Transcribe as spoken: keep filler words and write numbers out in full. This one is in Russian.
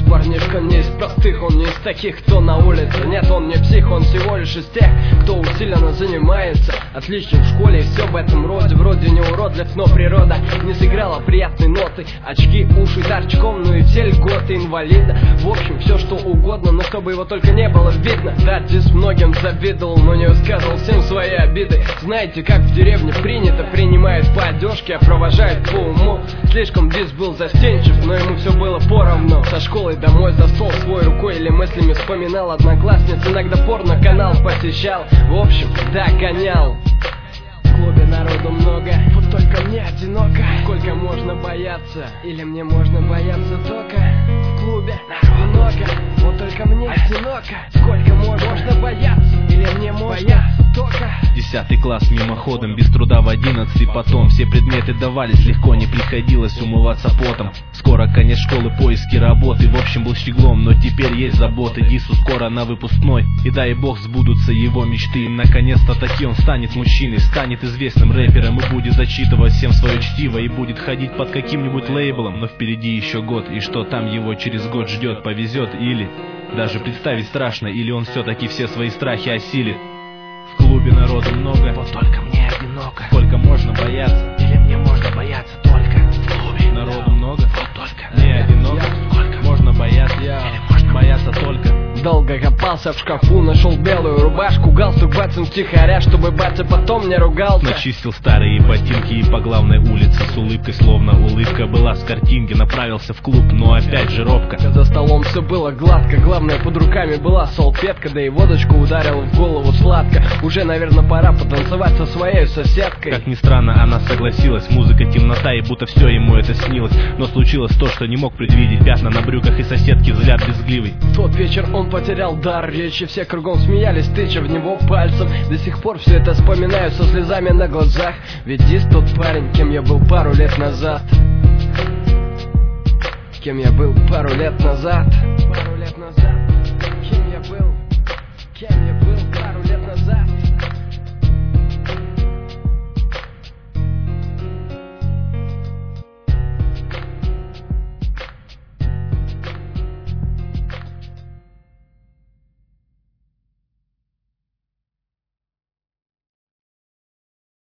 парнишка не из простых, он не из таких, кто на улице. Нет, он не псих, он всего лишь из тех, кто усиленно занимается. Отличник в школе и все в этом роде. Вроде не уродлив, но природа не сыграла приятной ноты. Очки, уши торчком, ну и все льготы инвалида. В общем, все что угодно, но чтобы его только не было видно. Да, здесь многим завидовал, но не высказывал всем свои обиды. Знаете, как в деревне принято, принимают по одежке, а провожают по уму. Слишком дис был застенчив, но ему все было поровну. Со школой домой за стол свой рукой или мыслями вспоминал одноклассниц. Иногда порно-канал посещал, в общем, да, гонял. В клубе народу много, вот только мне одиноко. Сколько можно бояться, или мне можно бояться только? В клубе народу много, вот только мне одиноко. Сколько можно бояться, или мне можно бояться только? Десятый класс мимоходом, без труда в одиннадцатый потом. Все предметы давались легко, не приходилось умываться потом. Скоро конец школы, поиски работы. В общем, был щеглом, но теперь есть заботы. Дису скоро на выпускной, и дай бог сбудутся его мечты. Наконец-то таки он станет мужчиной, станет известным рэпером и будет зачитывать всем свое чтиво, и будет ходить под каким-нибудь лейблом. Но впереди еще год, и что там его через год ждет, повезет или... Даже представить страшно, или он все-таки все свои страхи осилит. В клубе народу много, вот только мне одиноко. Сколько можно бояться, или мне можно бояться только? В клубе народу много, вот только мне одиноко. Сколько можно бояться, или можно бояться только. Долго копался в шкафу, нашел белую рубашку, галстук, бацан втихаря, чтобы батя потом не ругался. Начистил старые ботинки и по главной улице с улыбкой, словно улыбка была с картинки. Направился в клуб, но опять же робко. За столом все было гладко, главное под руками была салфетка. Да и водочку ударила в голову сладко. Уже, наверное, пора потанцевать со своей соседкой. Как ни странно, она согласилась. Музыка, темнота, и будто все ему это снилось. Но случилось то, что не мог предвидеть. Пятна на брюках и соседки, взгляд безгливый. В тот вечер он потерял дар речи, все кругом смеялись, тыча в него пальцем. До сих пор все это вспоминаю со слезами на глазах. Ведь Дис тот парень, кем я был пару лет назад. Кем я был пару лет назад. Пару лет назад. Кем я был? Кем я был?